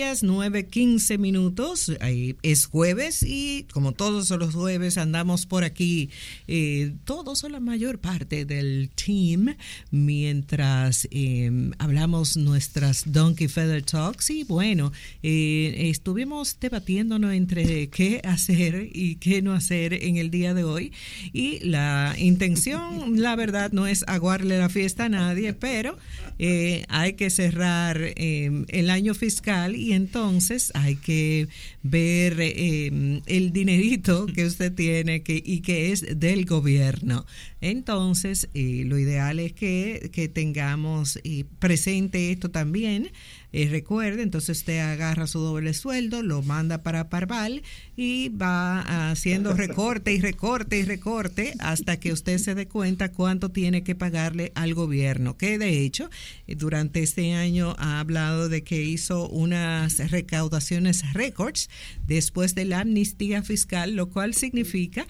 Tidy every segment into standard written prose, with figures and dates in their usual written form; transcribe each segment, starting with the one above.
9:15. Es jueves y como todos los jueves andamos por aquí, todos o la mayor parte del team, mientras hablamos nuestras Donkey Feather Talks. Y bueno, estuvimos debatiéndonos entre qué hacer y qué no hacer en el día de hoy, y la intención, la verdad, no es aguarle la fiesta a nadie, pero hay que cerrar el año fiscal, y entonces hay que ver el dinerito que usted tiene y que es del gobierno. Entonces, lo ideal es que tengamos presente esto también. Recuerde, entonces usted agarra su doble sueldo, lo manda para Parval y va haciendo recorte y recorte y recorte hasta que usted se dé cuenta cuánto tiene que pagarle al gobierno, que de hecho durante este año ha hablado de que hizo unas recaudaciones récords después de la amnistía fiscal, lo cual significa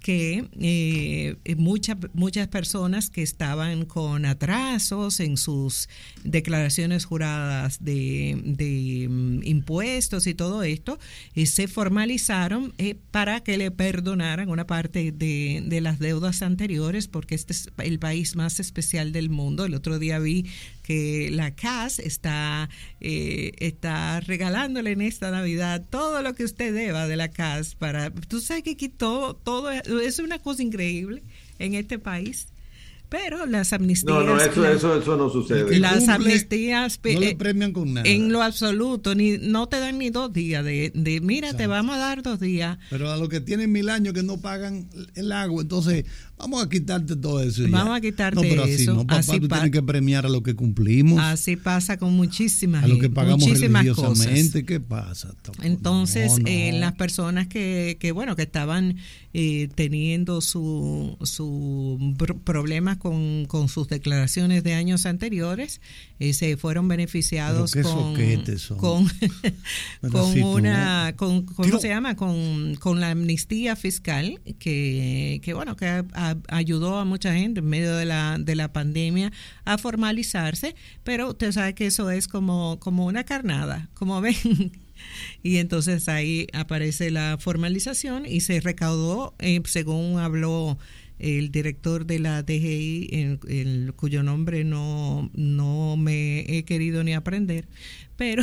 que muchas personas que estaban con atrasos en sus declaraciones juradas de impuestos y todo esto, se formalizaron para que le perdonaran una parte de las deudas anteriores, porque este es el país más especial del mundo. El otro día vi que la CAS está regalándole en esta Navidad todo lo que usted deba de la CAS. Tú sabes que aquí todo es una cosa increíble en este país. Pero las amnistías... No, eso no sucede. Las amnistías... No le premian con nada. En lo absoluto, no te dan ni 2 días de mira, ¿sabes? Te vamos a dar 2 días. Pero a los que tienen 1000 años que no pagan el agua, entonces vamos a quitarte todo eso. Vamos a quitarte eso. No, pero así eso. no, papá, así tú tienes que premiar a los que cumplimos. Así pasa con muchísimas a los que pagamos religiosamente. Cosas. ¿Qué pasa? Entonces, las personas que estaban teniendo su problemas con sus declaraciones de años anteriores, se fueron beneficiados con ¿cómo se llama? Con la amnistía fiscal que ayudó a mucha gente en medio de la pandemia a formalizarse, pero usted sabe que eso es como una carnada, como ven. Y entonces ahí aparece la formalización y se recaudó, según habló el director de la DGI, cuyo nombre no me he querido ni aprender, pero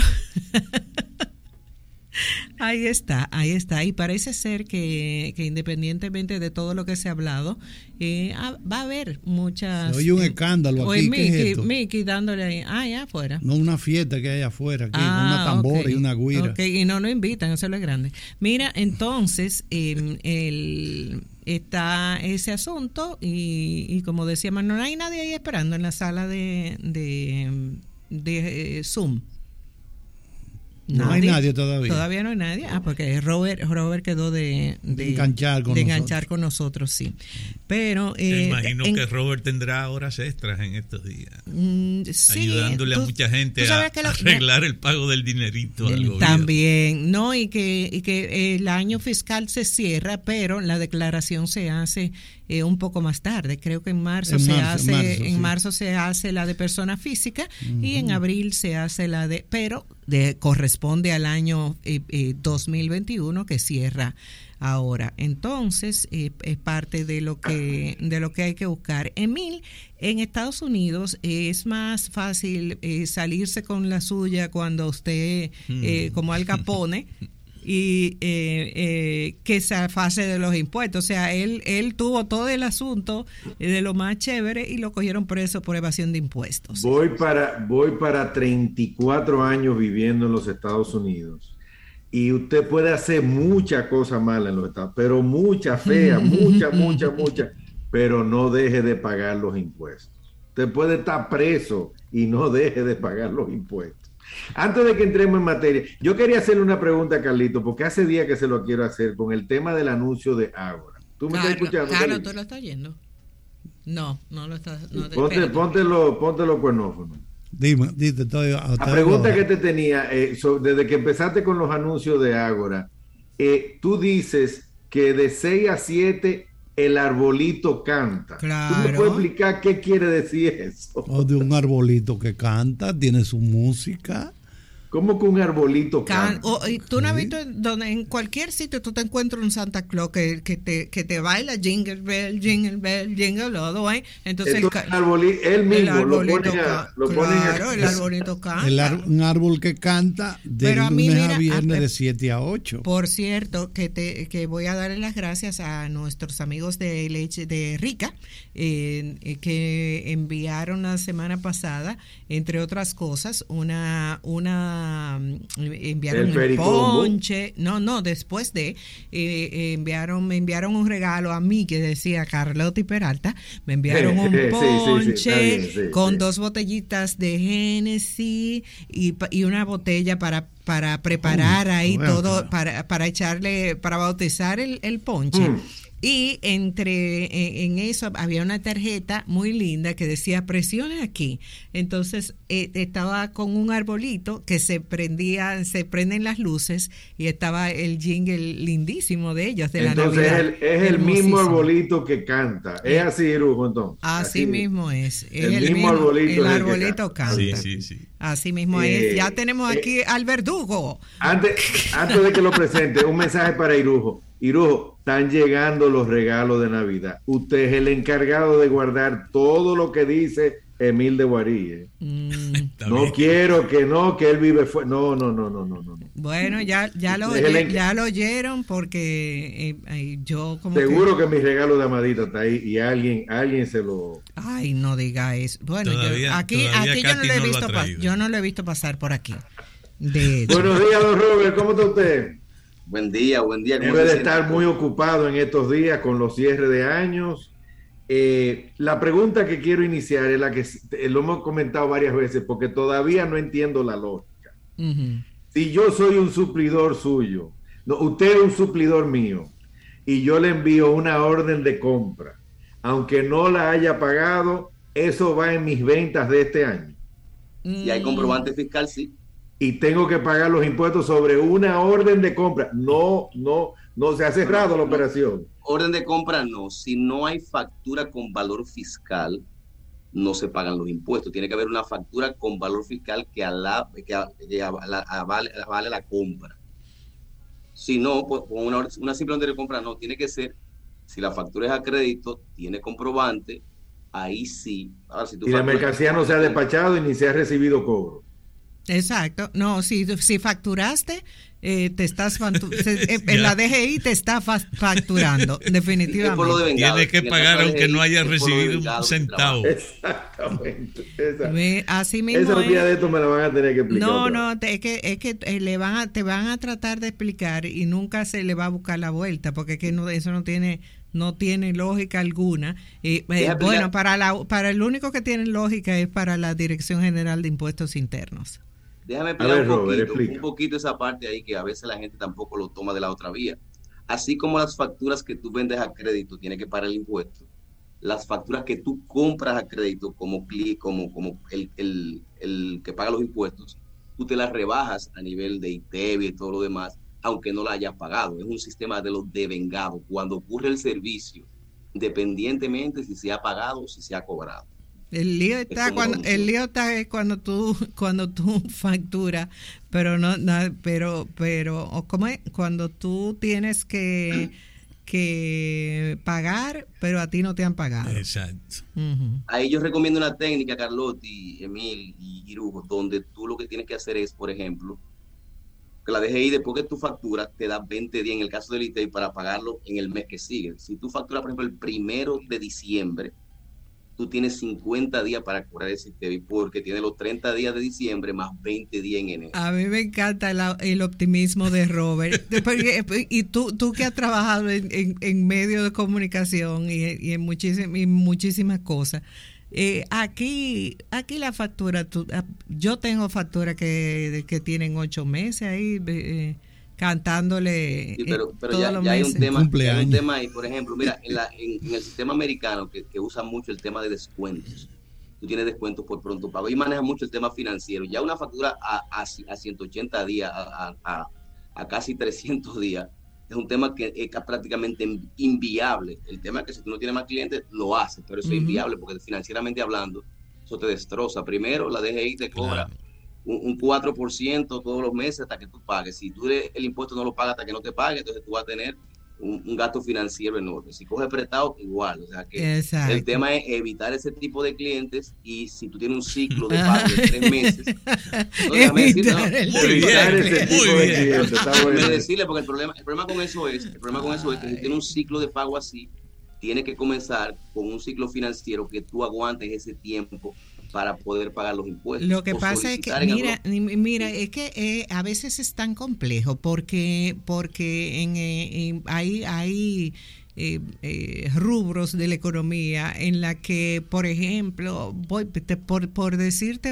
ahí está, y parece ser que independientemente de todo lo que se ha hablado, va a haber muchas... Oye, un escándalo aquí, ¿qué es esto? Mickey dándole ahí, allá afuera. No, una fiesta que hay afuera, aquí, con una tambora y una güira. Y no invitan, eso es lo grande. Mira, entonces, está ese asunto y como decía Manuel, no hay nadie ahí esperando en la sala de Zoom. No hay nadie todavía. Todavía no hay nadie. Porque Robert quedó de enganchar con nosotros, sí. Pero me imagino que Robert tendrá horas extras en estos días, sí, ayudándole a mucha gente a arreglar el pago del dinerito al gobierno. También, no, y que el año fiscal se cierra, pero la declaración se hace un poco más tarde. Creo que en marzo se hace la de persona física, y en abril se hace la pero corresponde al año 2021 que cierra ahora. Entonces, es parte de lo que hay que buscar. En Estados Unidos es más fácil salirse con la suya cuando usted, como Al Capone, y que se afase de los impuestos. O sea, él tuvo todo el asunto de lo más chévere y lo cogieron preso por evasión de impuestos. Voy para 34 años viviendo en los Estados Unidos, y usted puede hacer muchas cosas malas en los Estados, pero muchas feas, muchas, pero no deje de pagar los impuestos. Usted puede estar preso y no deje de pagar los impuestos. Antes de que entremos en materia, yo quería hacerle una pregunta a Carlito, porque hace días que se lo quiero hacer con el tema del anuncio de Ágora. ¿Tú me estás escuchando? Claro, ¿tú lo estás oyendo? No lo estás. Ponte los cuernófonos. Dime, la pregunta que te tenía, desde que empezaste con los anuncios de Ágora, tú dices que de 6 a 7 el arbolito canta. Claro. ¿Tú me puedes explicar qué quiere decir eso? De un arbolito que canta, tiene su música. ¿Cómo que un arbolito canta? Y tú no has visto donde en cualquier sitio tú te encuentras un Santa Claus que te baila jingle bell, all the way. Entonces él mismo lo pone el arbolito canta. Un árbol que canta de lunes a viernes de 7 a 8. Por cierto, que voy a darle las gracias a nuestros amigos de Leche de Rica, que enviaron la semana pasada, entre otras cosas, enviaron el ponche, después de me enviaron un regalo a mí que decía Carlotta y Peralta, me enviaron un ponche con 2 botellitas de Hennessy y una botella para preparar ahí todo, para echarle, para bautizar el ponche. Y en eso había una tarjeta muy linda que decía presione aquí. Entonces estaba con un arbolito que se prenden las luces y estaba el jingle lindísimo de ellos de entonces la Navidad. Es el mismo arbolito que canta. Es así, Irujo, entonces. Así mismo es. El mismo arbolito. El arbolito canta. Sí. Así mismo es. Ya tenemos aquí al verdugo. Antes de que lo presente, un mensaje para Irujo. Irujo, están llegando los regalos de Navidad. Usted es el encargado de guardar todo lo que dice Emil de Guarí. No quiero que él vive fuera. No. Bueno, ya lo oyeron porque yo como seguro que mi regalo de Amadita está ahí y alguien se lo... Ay, no diga eso. Bueno, aquí yo no lo he visto pasar por aquí. Buenos días, don Robert, ¿cómo está usted? Buen día. Debe de estar muy ocupado en estos días con los cierres de años. La pregunta que quiero iniciar es la que lo hemos comentado varias veces porque todavía no entiendo la lógica. Si yo soy un suplidor suyo, usted es un suplidor mío y yo le envío una orden de compra, aunque no la haya pagado, eso va en mis ventas de este año. Y hay comprobante fiscal, sí. Y tengo que pagar los impuestos sobre una orden de compra. No se ha cerrado la operación. Orden de compra no. Si no hay factura con valor fiscal, no se pagan los impuestos. Tiene que haber una factura con valor fiscal que avale la compra. Si no, pues, con una simple orden de compra no. Tiene que ser, si la factura es a crédito, tiene comprobante, ahí sí. Ahora, si y la mercancía no se ha despachado y ni se ha recibido cobro. Exacto. No, si facturaste, te estás en la DGI te está facturando, definitivamente. Tiene que pagar aunque no haya recibido un centavo. Exactamente. Así mismo. Esa día de esto me la van a tener que explicar. No, es que te van a tratar de explicar y nunca se le va a buscar la vuelta, porque es que eso no tiene lógica alguna. Bueno, para el único que tiene lógica es para la Dirección General de Impuestos Internos. Déjame explicar un poquito esa parte ahí que a veces la gente tampoco lo toma de la otra vía. Así como las facturas que tú vendes a crédito tienes que pagar el impuesto, las facturas que tú compras a crédito como el que paga los impuestos, tú te las rebajas a nivel de ITEVI y todo lo demás, aunque no la hayas pagado. Es un sistema de los devengados. Cuando ocurre el servicio, independientemente si se ha pagado o si se ha cobrado. El lío está cuando tú facturas, pero ¿cómo es? Cuando tú tienes que pagar, pero a ti no te han pagado. Exacto. Ahí yo recomiendo una técnica, Carlotti, Emil y Irujo, donde tú lo que tienes que hacer es, por ejemplo, que la DGI después que tu factura te da 20 días en el caso del ITEI para pagarlo en el mes que sigue. Si tú facturas, por ejemplo, el 1 de diciembre, tú tienes 50 días para cobrar ese ITEVI porque tiene los 30 días de diciembre más 20 días en enero. A mí me encanta el optimismo de Robert. Y tú que has trabajado en medios de comunicación y en muchísimas cosas. Aquí la factura, yo tengo facturas que tienen 8 meses ahí cantándole. Sí, pero ya hay un tema ahí, por ejemplo, mira, en el sistema americano que usa mucho el tema de descuentos. Tú tienes descuentos por pronto pago y maneja mucho el tema financiero. Ya una factura a 180 días, a casi 300 días, es un tema que es prácticamente inviable. El tema es que si tú no tienes más clientes, lo haces, pero eso es inviable porque financieramente hablando, eso te destroza. Primero, la DGI te cobra un 4% todos los meses hasta que tú pagues. Si tú el impuesto no lo pagas hasta que no te pague, entonces tú vas a tener un gasto financiero enorme. Si coges prestado, igual. O sea que exacto. El tema es evitar ese tipo de clientes, y si tú tienes un ciclo de pago de 3 meses, no, déjame decirte, decirle, porque el problema con eso es que si tienes un ciclo de pago así, tienes que comenzar con un ciclo financiero que tú aguantes ese tiempo para poder pagar los impuestos. Lo que pasa es que, mira, es que a veces es tan complejo porque hay rubros de la economía en la que, por ejemplo, por decirte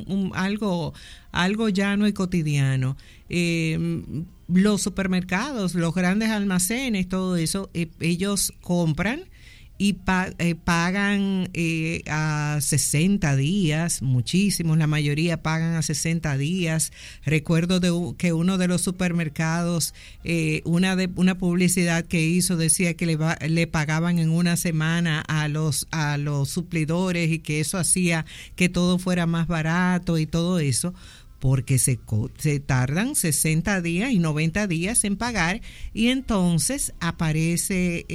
algo llano y cotidiano, los supermercados, los grandes almacenes, todo eso, ellos compran y pagan a 60 días, muchísimos, la mayoría pagan a 60 días. Recuerdo que uno de los supermercados, una publicidad que hizo decía que le pagaban en una semana a los suplidores, y que eso hacía que todo fuera más barato y todo eso, porque se tardan 60 días y 90 días en pagar, y entonces aparece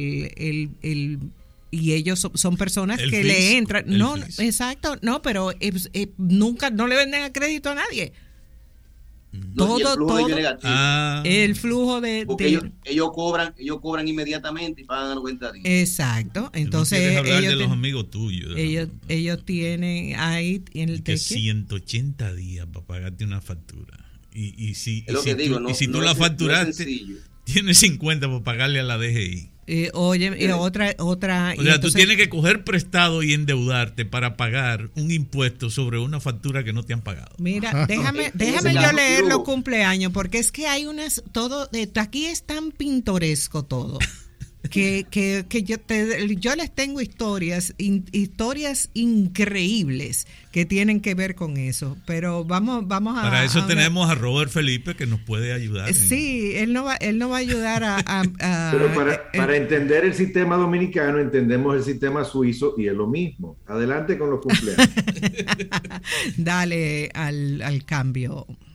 y ellos son personas que fisco, le entran. No, fisco. Exacto, no, pero nunca, no le venden a crédito a nadie. Todo el flujo de ellos cobran inmediatamente y pagan a 90 días. Exacto. Entonces hablar de los amigos tuyos. Ellos tienen ahí en el que 180 días para pagarte una factura. Y si tú la facturaste, tienes 50 para pagarle a la DGI. Otra. O sea, entonces, tú tienes que coger prestado y endeudarte para pagar un impuesto sobre una factura que no te han pagado. Mira, déjame yo leer los cumpleaños, porque es que hay aquí es tan pintoresco todo. Que yo les tengo historias increíbles que tienen que ver con eso, pero vamos a... Para eso tenemos a Robert Felipe, que nos puede ayudar. Sí, él no va a ayudar a pero para entender el sistema dominicano, entendemos el sistema suizo y es lo mismo. Adelante con los cumpleaños. Dale al cambio.